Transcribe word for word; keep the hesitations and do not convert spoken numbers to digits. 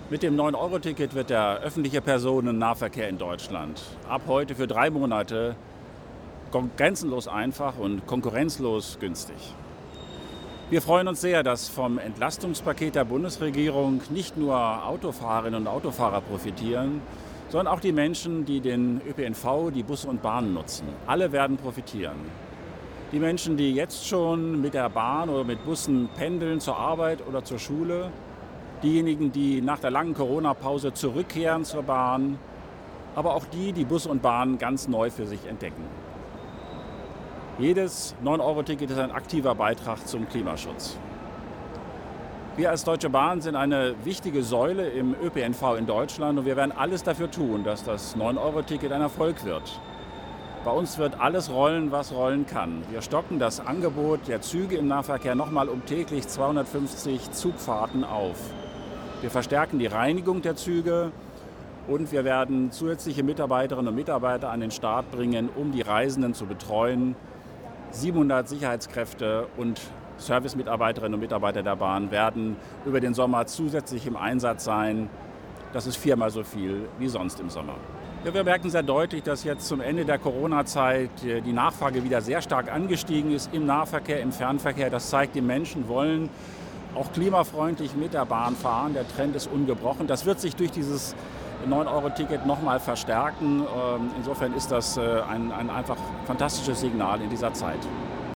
Mit dem neun Euro Ticket wird der öffentliche Personennahverkehr in Deutschland ab heute für drei Monate grenzenlos einfach und konkurrenzlos günstig. Wir freuen uns sehr, dass vom Entlastungspaket der Bundesregierung nicht nur Autofahrerinnen und Autofahrer profitieren, sondern auch die Menschen, die den Ö P N V, die Busse und Bahnen nutzen. Alle werden profitieren. Die Menschen, die jetzt schon mit der Bahn oder mit Bussen pendeln zur Arbeit oder zur Schule, diejenigen, die nach der langen Corona-Pause zurückkehren zur Bahn, aber auch die, die Bus und Bahn ganz neu für sich entdecken. Jedes neun Euro Ticket ist ein aktiver Beitrag zum Klimaschutz. Wir als Deutsche Bahn sind eine wichtige Säule im Ö P N V in Deutschland und wir werden alles dafür tun, dass das neun Euro Ticket ein Erfolg wird. Bei uns wird alles rollen, was rollen kann. Wir stocken das Angebot der Züge im Nahverkehr nochmal um täglich zweihundertfünfzig Zugfahrten auf. Wir verstärken die Reinigung der Züge und wir werden zusätzliche Mitarbeiterinnen und Mitarbeiter an den Start bringen, um die Reisenden zu betreuen. siebenhundert Sicherheitskräfte und Servicemitarbeiterinnen und Mitarbeiter der Bahn werden über den Sommer zusätzlich im Einsatz sein. Das ist viermal so viel wie sonst im Sommer. Ja, wir merken sehr deutlich, dass jetzt zum Ende der Corona-Zeit die Nachfrage wieder sehr stark angestiegen ist im Nahverkehr, im Fernverkehr. Das zeigt, die Menschen wollen auch klimafreundlich mit der Bahn fahren. Der Trend ist ungebrochen. Das wird sich durch dieses neun Euro Ticket nochmal verstärken. Insofern ist das ein, ein einfach fantastisches Signal in dieser Zeit.